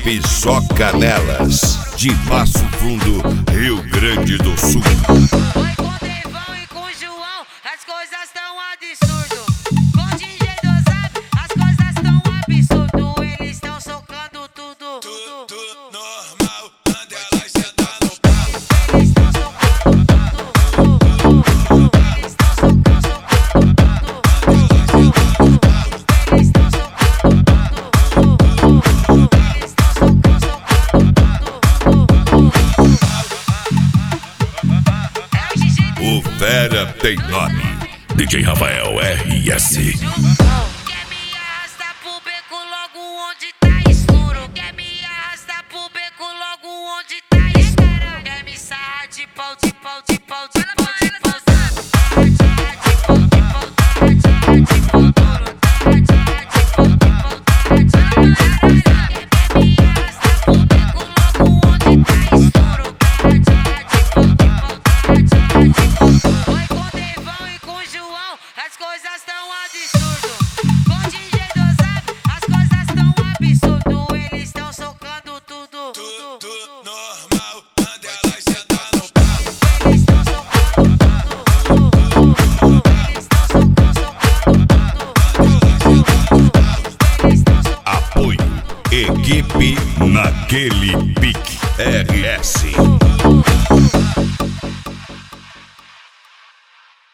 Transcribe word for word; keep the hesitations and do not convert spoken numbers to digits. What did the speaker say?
Pisoca Nelas, de Passo Fundo, Rio Grande do Sul. Foi com o Devão e com o João, as coisas tão absurdo. Com o D J do Zap, as coisas tão absurdo. Eles tão socando tudo, tudo, tudo normal, quando elas sentam no pau. Eles tão socando tudo, tudo, tudo. Eles tão socando, socando tudo. Eles tão socando tudo, tudo. Eles tão socando, socando tudo. É o D J O Fera tem nome, D J Rafael R S. Quer me arrastar pro beco logo onde tá escuro. Quer me arrastar pro beco logo onde tá escuro. Quer me sarrar de pau, de pau, de pau, de pau, de pau. Sarrar de pau, de pau, sarrar de pau duro. Sarrar de pau, de pau, sarrar de pau. Quer me arrastar pro beco logo onde tá escuro. Sarrar de pau, de pau, sarrar de pau. Foi com o Devão e com o João, as coisas tão absurdo. Com o D J do Zap, as coisas tão absurdo. Eles tão socando tudo, tudo, Tudo normal, quando elas sentam no pau. eles tão socando tudo, tudo. Eles tão socando, socando tudo. Eles tão socando. Apoio, equipe naquele pique R S.